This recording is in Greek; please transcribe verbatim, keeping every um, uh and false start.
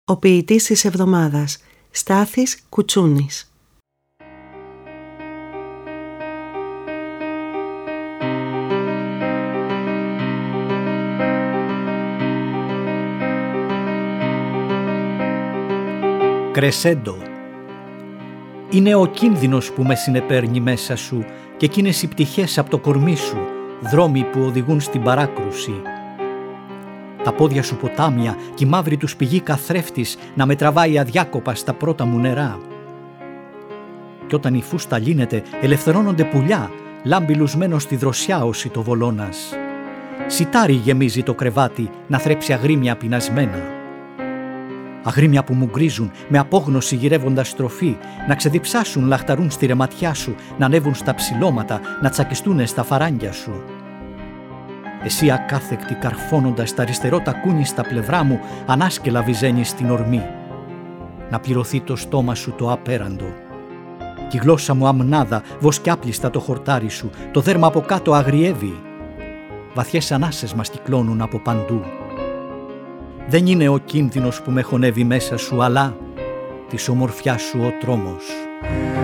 Ο ποιητής της εβδομάδας, Στάθης Κουτσούνης. Κρεσέντο. Είναι ο κίνδυνος που με συνεπέρνει μέσα σου και εκείνες οι πτυχές από το κορμί σου, δρόμοι που οδηγούν στην παράκρουση. Τα πόδια σου ποτάμια και η μαύρη τους πηγή καθρέφτης να με τραβάει αδιάκοπα στα πρώτα μου νερά. Κι όταν η φούστα λύνεται, ελευθερώνονται πουλιά, λάμπει λουσμένο στη δροσιά ο σιτοβολώνας. Σιτάρι γεμίζει το κρεβάτι να θρέψει αγρίμια πεινασμένα. Αγρίμια που μου γκρίζουν με απόγνωση γυρεύοντας στροφή, να ξεδιψάσουν, λαχταρούν στη ρεματιά σου, να ανέβουν στα ψηλώματα, να τσακιστούνε στα φαράγγια σου. Εσύ ακάθεκτη καρφώνοντας τα αριστερό τακούνι στα πλευρά μου, ανάσκελα βυζένεις στην ορμή. Να πληρωθεί το στόμα σου το απέραντο. Κι η γλώσσα μου αμνάδα, βοσκιάπλιστα το χορτάρι σου, το δέρμα από κάτω αγριεύει. Βαθιές ανάσες μας κυκλώνουν από παντού. Δεν είναι ο κίνδυνος που με χωνεύει μέσα σου, αλλά της ομορφιάς σου ο τρόμος.